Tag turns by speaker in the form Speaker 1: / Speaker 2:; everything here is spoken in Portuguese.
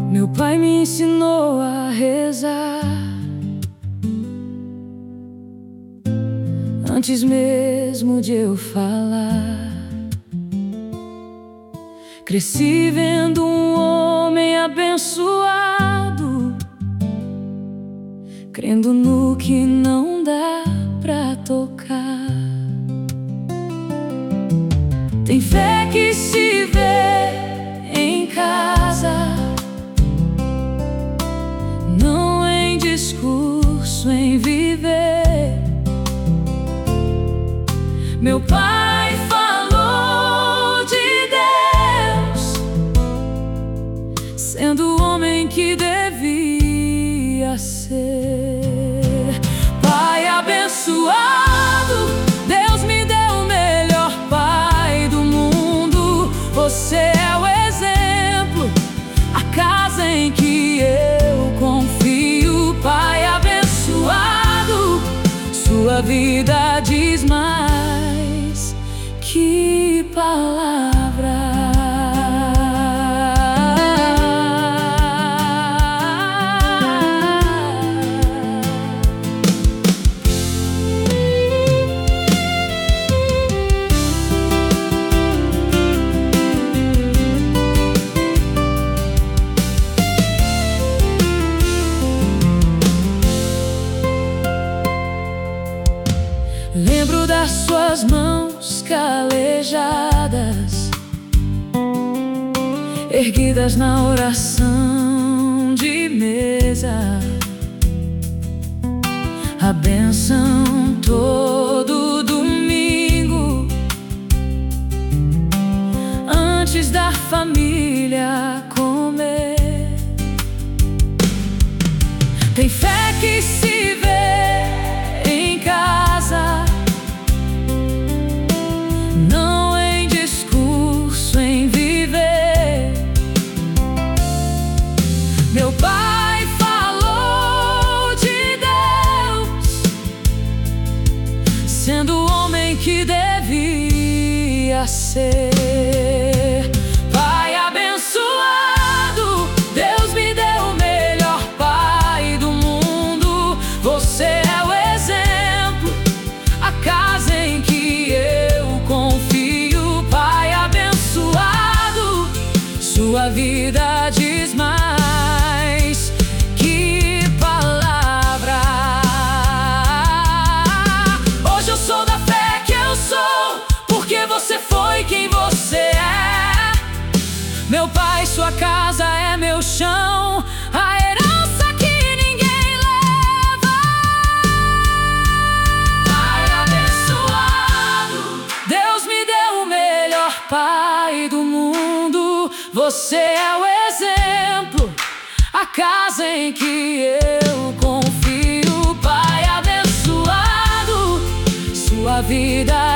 Speaker 1: Meu pai me ensinou a rezar antes mesmo de eu falar. Cresci vendo um homem abençoado, crendo no que não dá pra tocar. Tem fé que se vê em casa, não em discurso, em viver. Meu pai falou de Deus, sendo o homem que devia ser. Pai abençoado, Deus me deu o melhor pai do mundo. Você é o exemplo, a casa em que eu confio. Pai abençoado, sua vida diz mais que palavras. Lembro das suas mãos calejadas, erguidas na oração de mesa. A bênção todo domingo, antes da família comer. Tem fé que se vê em casa, não em discurso, em viver. Meu pai falou de Deus, sendo o homem que devia ser. Pai abençoado, Deus me deu o melhor pai do mundo. Você é o exemplo, a casa em que eu confio. Pai abençoado, sua vida diz mais que palavra. Hoje eu sou da fé que eu sou, porque você foi quem você é. Meu pai, sua casa é meu chão, a herança que ninguém leva. Pai abençoado, Deus me deu o melhor pai do mundo. Você é o exemplo, a casa em que eu confio. Pai abençoado, sua vida